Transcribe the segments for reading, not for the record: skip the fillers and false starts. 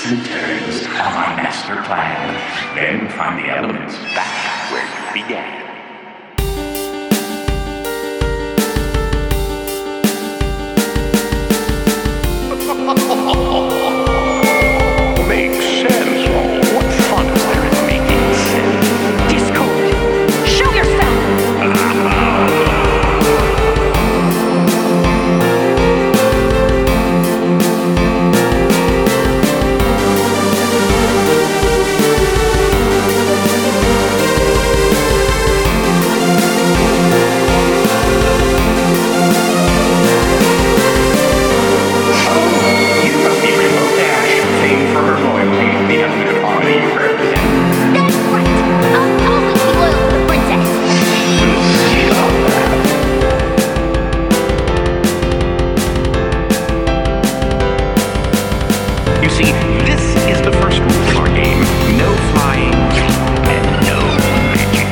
twists and turns of my master plan. Then find the elements back where you began. Makes sense. What fun is there in making sense? Discord, show yourself! That's right! I'll always be loyal to the princess! You see, this is the first rule of our game. No flying and no magic.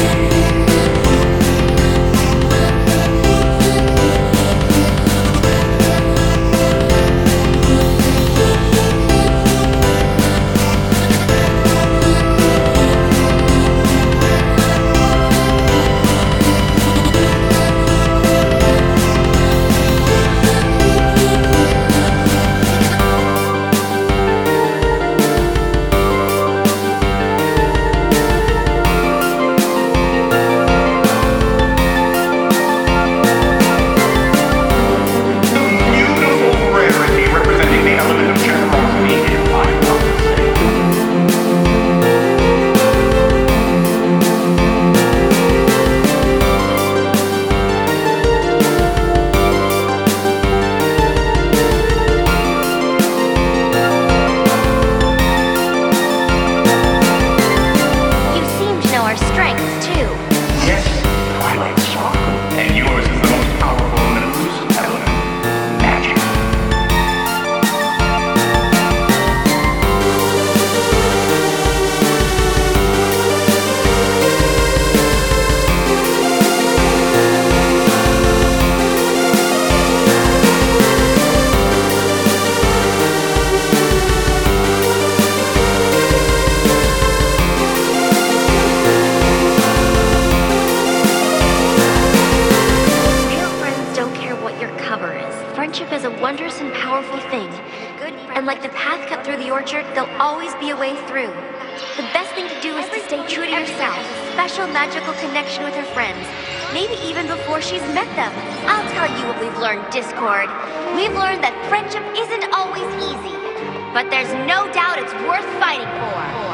Beautiful rarity representing the element of generosity in my conversation. You seem to know our strengths, too. Yes, Twilight Sparkle. And yours is the most powerful and elusive element. Magic. Real friends don't care what your cover is. Friendship is a wondrous and powerful thing. And like the path cut through the orchard, there'll always be a way through. The best thing to do is to stay true to yourself. Special magical connection with her friends. Maybe even before she's met them. I'll tell you what we've learned, Discord. We've learned that friendship isn't always easy. But there's no doubt it's worth fighting for.